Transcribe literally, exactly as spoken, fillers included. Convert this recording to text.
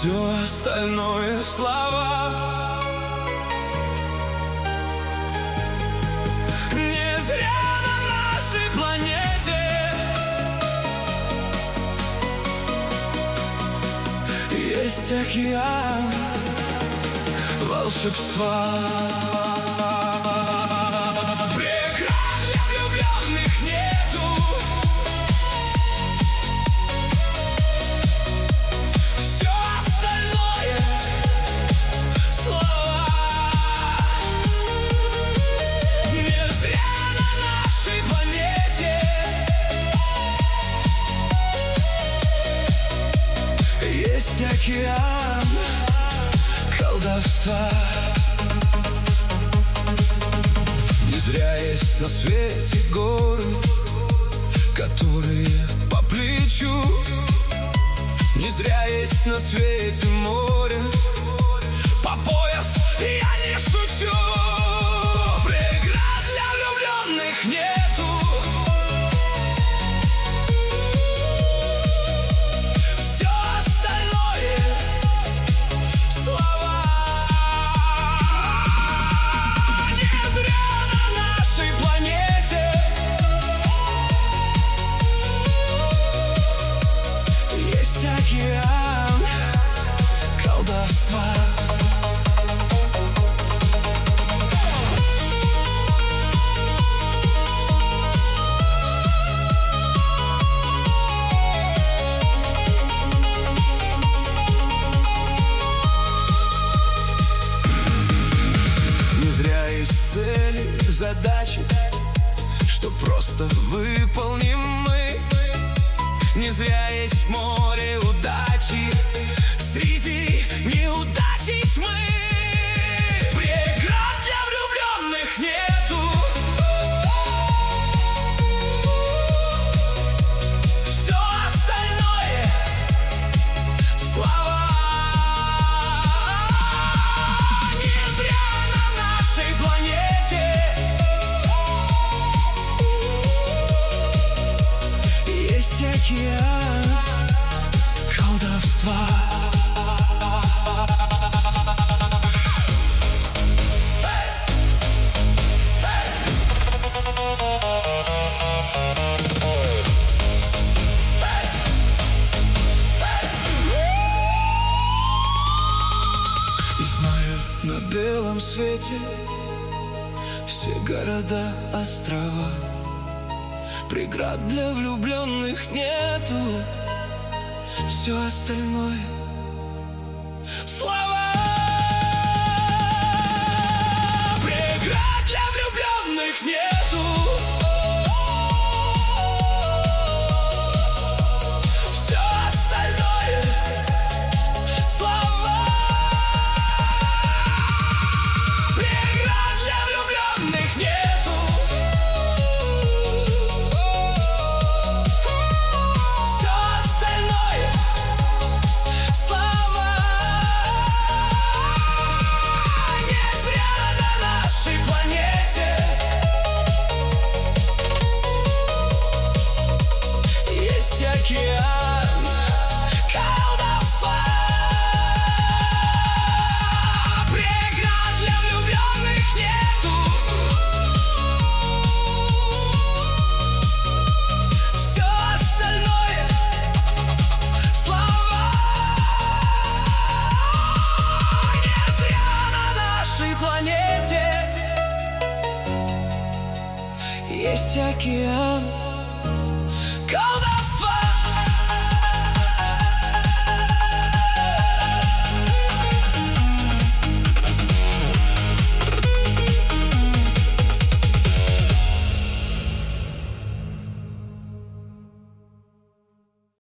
все остальное слова. Не зря на нашей планете есть океан волшебства. Преград для влюбленных нету. Все остальное слова. Не зря на нашей планете есть океан колдовства. Не зря есть на свете горы, которые по плечу. Не зря есть на свете море по пояс, я не шучу. Преград для влюбленных нету. Все остальное слова. Не зря на нашей планете есть океан колдовства. Не зря есть цели, задачи, что просто выполним мы. Не зря есть море удачи среди неудачи тьмы. Преград для влюбленных нету. Все остальное слова. Не зря на нашей планете есть океан колдовства. И знаю, на белом свете все города, острова. Преград для влюбленных нету. Все остальное слова. Преград для влюбленных нету. Все остальное слова. Преград для влюбленных нету. Все остальное слова. Не зря на нашей планете есть океан колдовства. Преград для влюбленных нету. Все остальное слова. Не зря на нашей планете есть океан колдовства.